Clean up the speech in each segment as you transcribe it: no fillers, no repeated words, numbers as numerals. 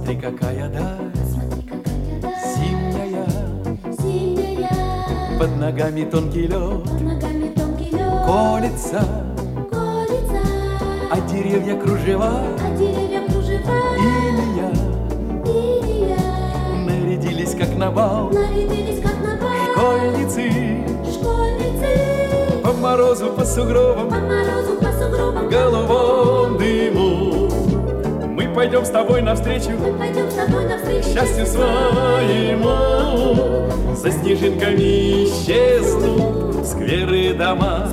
Смотри, какая даль, зимняя, под ногами тонкий лед, колется, а деревья кружева, Илья, нарядились как на бал, школьницы, по морозу, по сугробам, в голубом дыму. Мы пойдем с тобой навстречу, счастью своему. За снежинками исчезнут скверы и дома,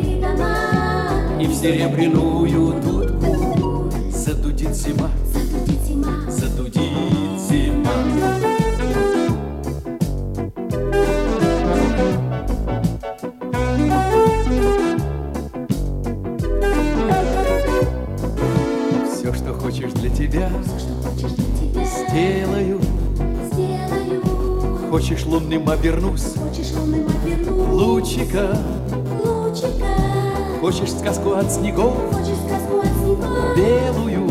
и в серебряную дудку задудит зима, задудит зима. Все, что хочешь для тебя, сделаю. Хочешь лунным обернусь, лучика. Хочешь сказку от снегов, белую.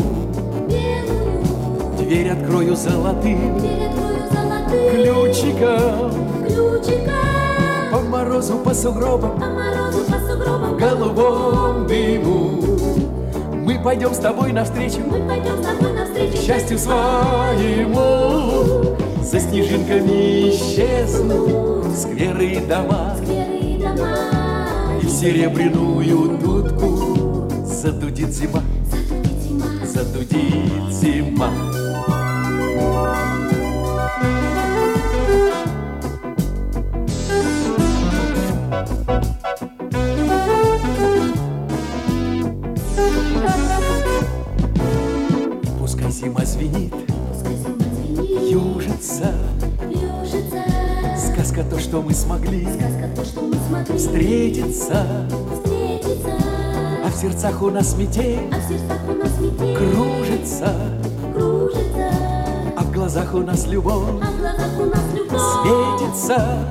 Дверь открою золотым ключиком. По морозу, по сугробам, в голубом дыму. Мы пойдем с тобой навстречу, к счастью своему. За снежинками исчезнут скверы и дома, и в серебряную дудку задудит зима, задудит зима. Пускай зима звенит, южится, сказка то, что мы смогли встретиться, а в сердцах у нас метель кружится, а в глазах у нас любовь светится.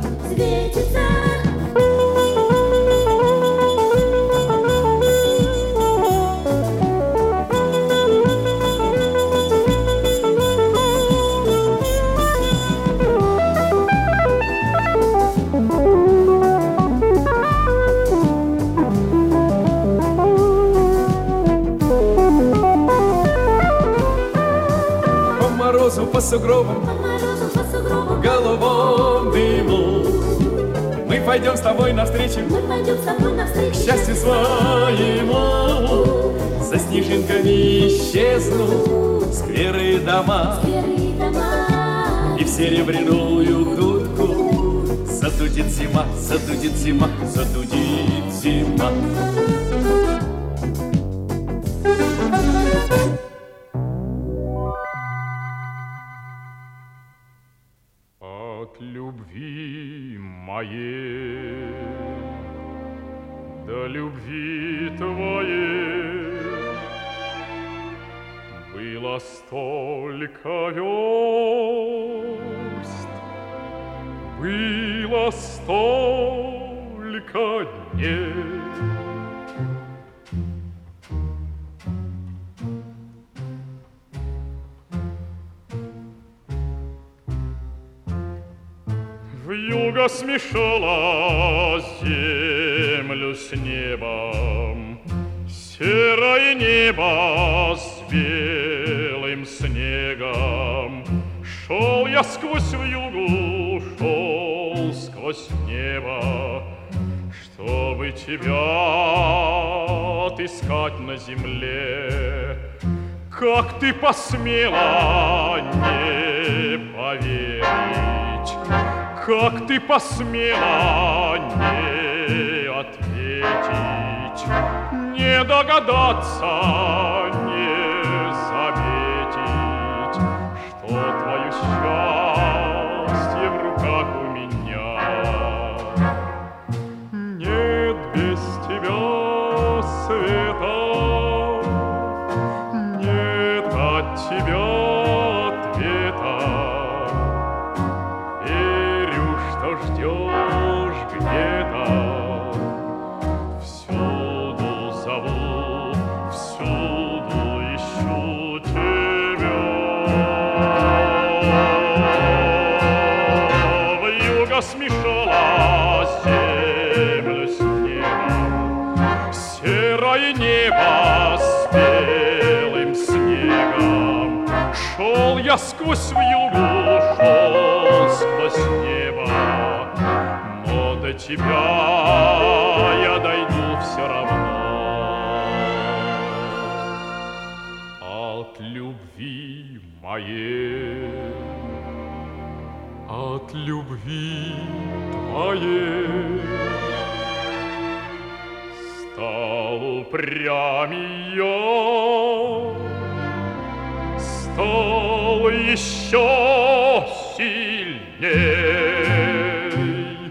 По сугробам, в голубом дыму. Мы пойдем с тобой навстречу, к счастью своему. За снежинками исчезнут скверы и дома, и в серебряную дудку задудит зима, задудит зима, задудит зима. От любви моей до любви твоей было столько верст, было столько дней. Вьюга смешала землю с небом, серое небо с белым снегом. Шел я сквозь вьюгу, шел сквозь небо, чтобы тебя отыскать на земле. Как ты посмела не поверить, как ты посмела не ответить, не догадаться, не заметить, что твое счастье в руках у меня. Нет без тебя света, нет от тебя ответа. Ждешь где-то, всюду зову, всюду ищу тебя. Шел я сквозь вьюгу, шел сквозь небо, но до тебя я дойду все равно. От любви моей, от любви твоей стал упрямей я, стал еще сильней.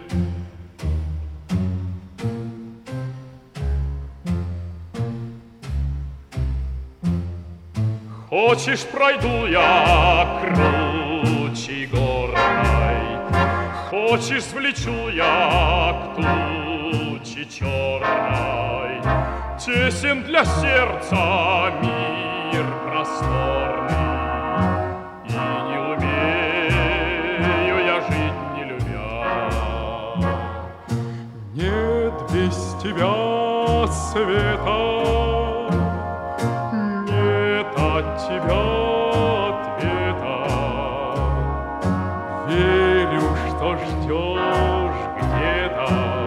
Хочешь, пройду я круче горной, хочешь, влечу я к туче черной. Тесен для сердца мир просторный, и не умею я жить, не любя. Нет без тебя света, от тебя ответа. Верю, что ждешь где-то.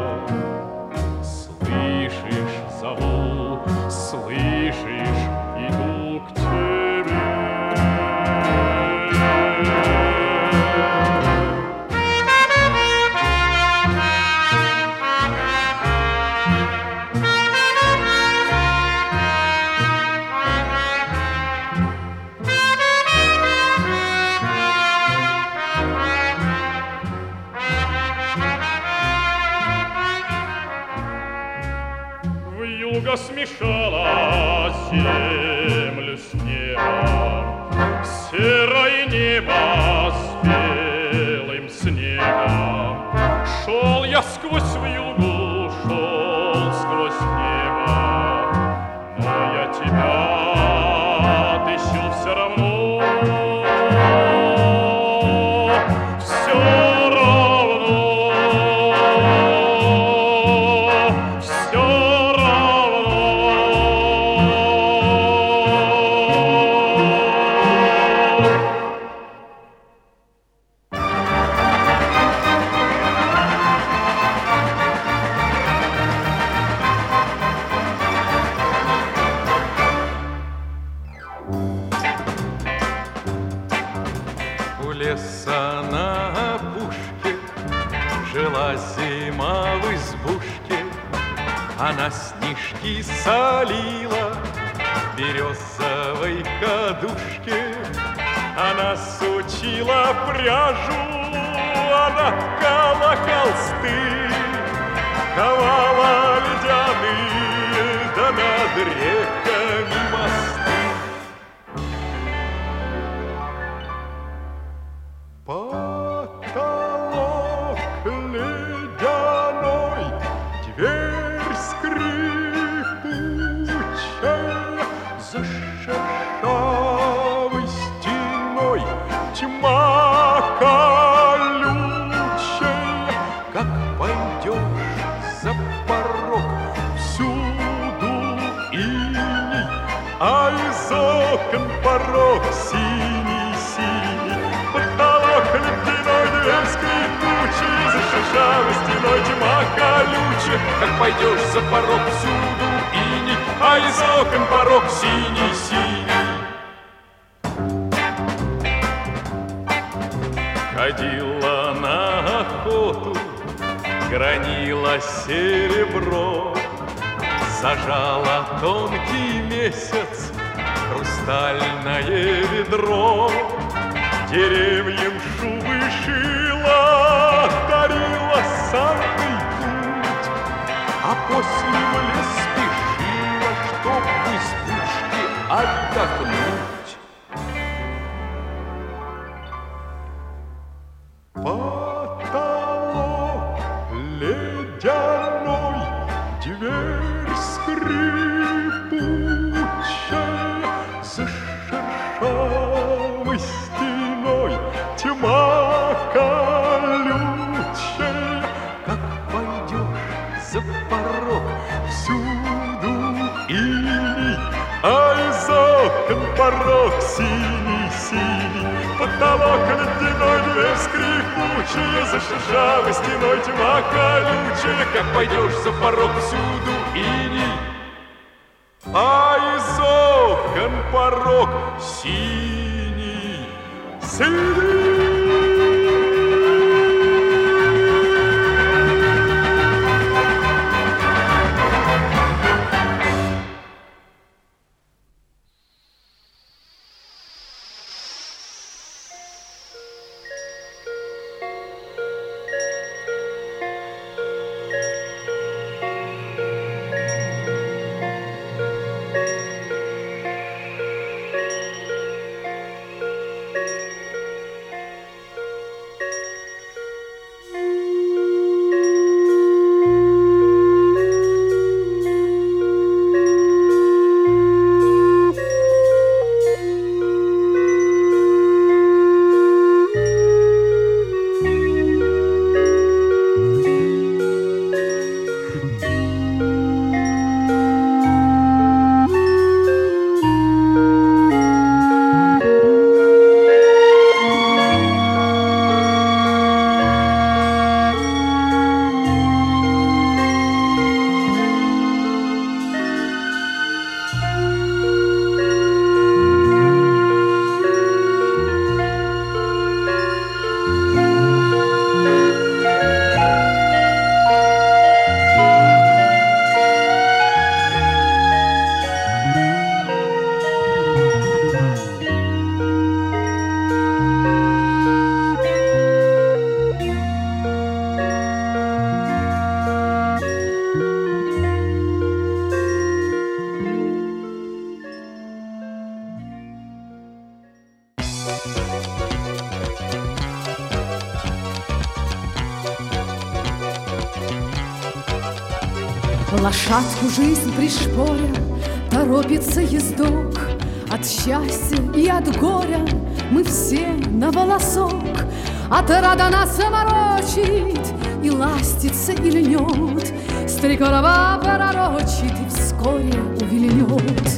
Слышишь, зову, слышишь, иду к тебе. Вьюга смешала землю с небом, серое небо с белым снегом. Шел я сквозь вьюгу, шел сквозь небо, но я тебя отыщу все равно. Все равно, все У леса на опушке жила зима в избушке. Она снежки солила в березовой кадушке. Она сучила пряжу, она ткала холсты, ковала ледяные, да над реками мосты. Потолок ледяной, дверь скрипучая, за шершавой стеной тьма колючая. Как пойдешь за порог, всюду иней, а из окон порог синий-синий. Потолок ледяной, дверь скрипучая, за шершавой стеной тьма колючая. Как пойдешь за порог, всюду иней, а из окон порог синий-синий. Ходила на охоту, гранила серебро, зажала тонкий месяц хрустальное ведро. Деревьям шубы шила, дарила санный путь, а после в лес спешила, чтоб в избушке отдохнуть. Потолок ледяной, дверь скрипучая, за шершавой стеной тьма колючая. Как пойдешь за порог, всюду иней, а из окон порог синий-синий, потолок ледяной, дверь скрипучая, за шершавой стеной тьма колючая. Как пойдешь за порог, всюду иней, а из окон порог синий-синий. Лошадку жизнь пришпоря, торопится ездок. От счастья и от горя мы все на волосок. От рада нас заморочит, и ластится, и льнет. Стрекорова пророчит, и вскоре увильнет.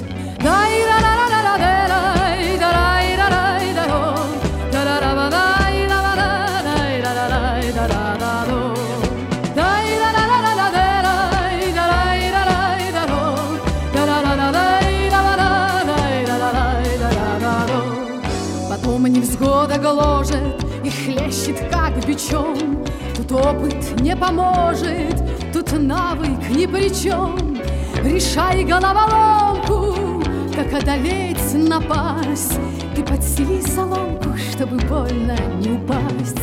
Невзгода гложет и хлещет, как бичом. Тут опыт не поможет, тут навык ни при чем. Решай головоломку, как одолеть напасть. Ты подсели соломку, чтобы больно не упасть.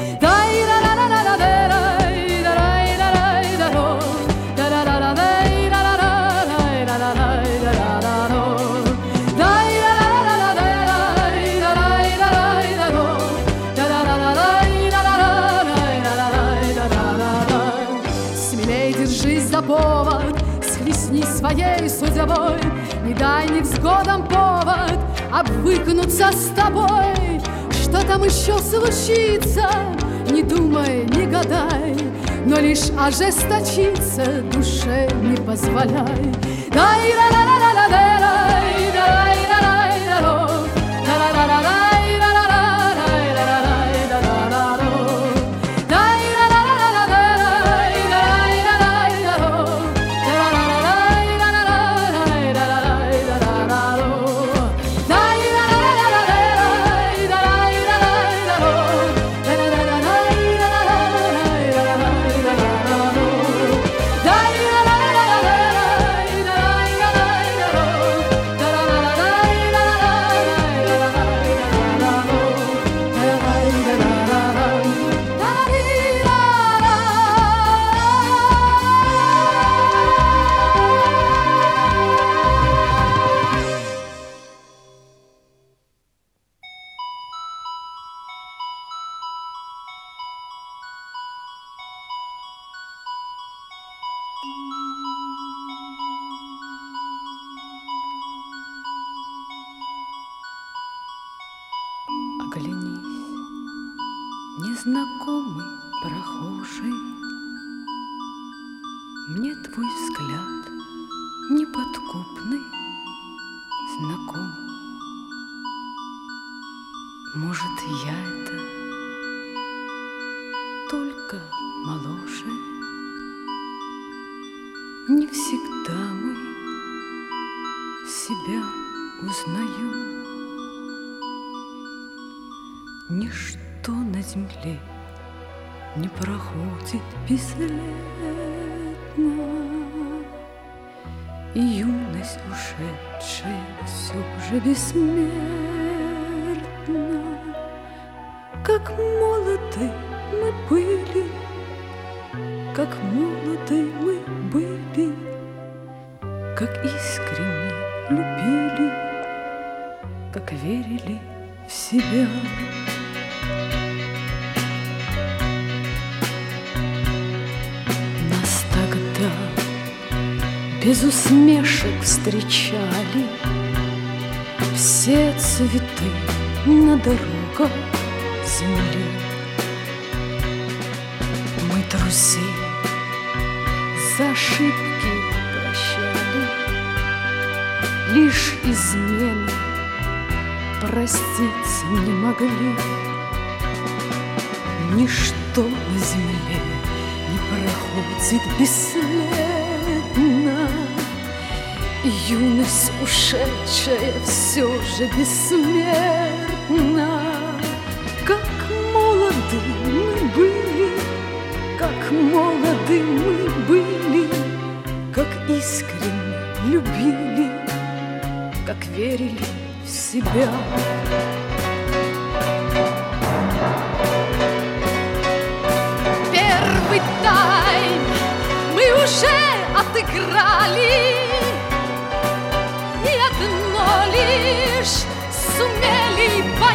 Повод, схлестни своей судьбой, не дай невзгодам повод обвыкнуться с тобой. Что там еще случится, не думай, не гадай, но лишь ожесточиться душе не позволяй. Оглянись, незнакомый прохожий, мне твой взгляд неподкупный знаком. Может, я это только моложе. Не всегда мы себя узнаем. Ничто на земле не проходит бесследно, и юность ушедшая все же бессмертна. Как молоды мы были, как молоды мы были, как искренне любили, как верили в себя. Нас тогда без усмешек встречали все цветы на дорогах земли. Мы друзей за ошибки прощали, лишь измены простить не могли. Ничто на земле не проходит бесследно, и юность ушедшая все же бессмертна. Как молоды мы были, как молоды мы были, как искренне любили, как верили в себя. Первый тайм мы уже отыграли, и одно лишь сумели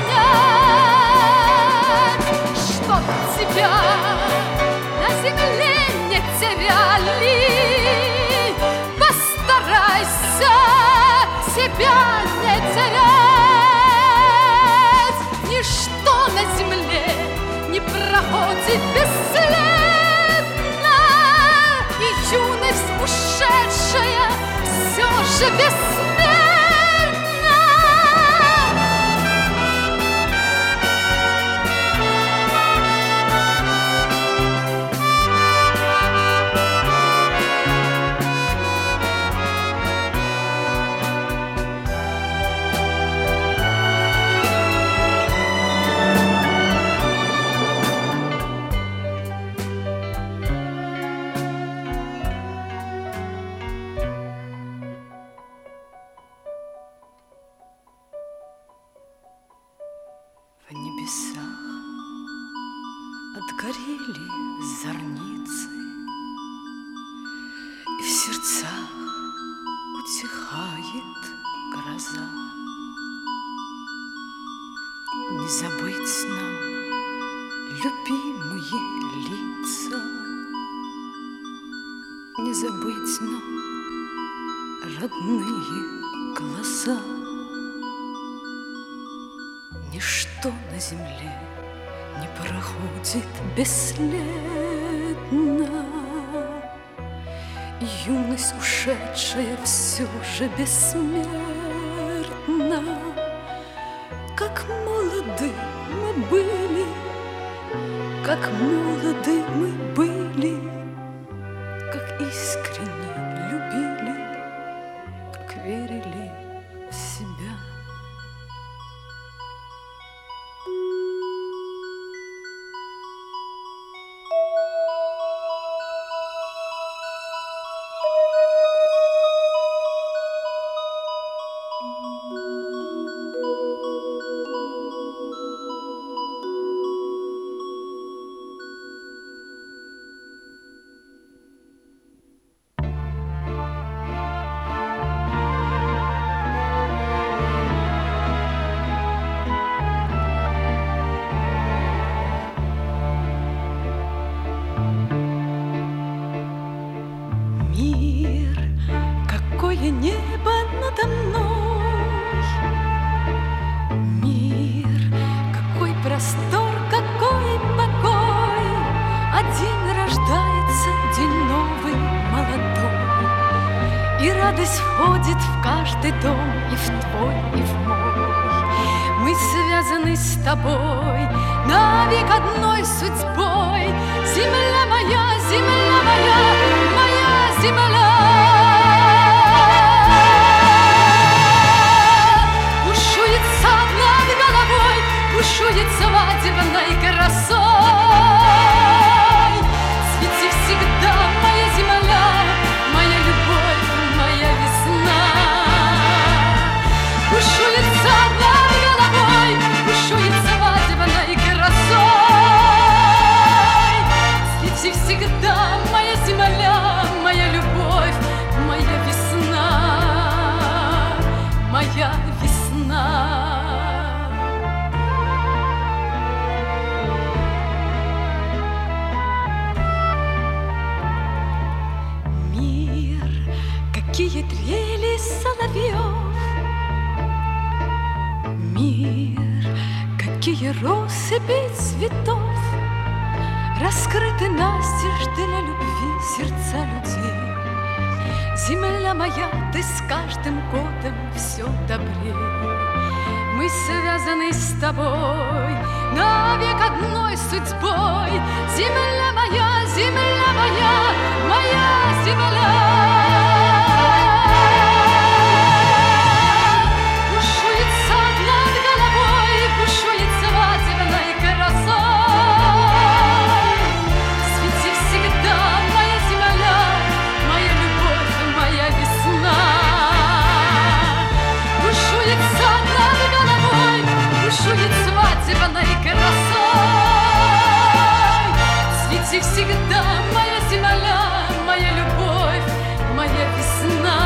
понять, что тебя на земле не теряли. Постарайся себя не терять. Ничто на земле не проходит бесследно, и юность ушедшая все же бессмертна. В небесах отгорели зорницы, и в сердцах утихает гроза. Не забыть нам любимые лица, не забыть нам родные глаза. Ничто на земле не проходит бесследно, и юность ушедшая все же бессмертна. Как молоды мы были, как молоды мы были, как искренне любили, как верили в себя. Мир, какое небо надо мной, мир, какой простор, какой покой. Один рождается день новый, молодой, и радость входит в каждый дом, и в твой, и в мой. Мы связаны связаны с тобой навек одной судьбой. Земля моя, моя земля. Бушуется над головой, бушует свадебной красой. Свети всегда, моя земля, моя любовь, моя весна. Бушуется над головой, бушует свадебной красой. Свети всегда, моя земля, моя любовь, моя весна, моя весна. Мир, какие трели соловьев. Мир, какие россыпи цветов раскрыты настежь для любви сердца людей. Земля моя, ты с каждым годом все добрее. Мы связаны с тобой навек одной судьбой. Земля моя, моя земля. Бушуется над головой, бушует свадебной красой. Свети всегда, моя земля, моя любовь, моя весна. Бушуется над головой, бушует свадебной красой. Свети всегда, моя земля, моя любовь, моя весна,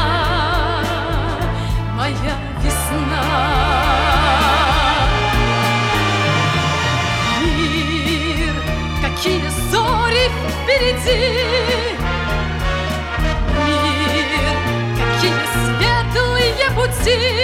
моя весна. Мир, какие зори впереди. Мир, какие светлые пути.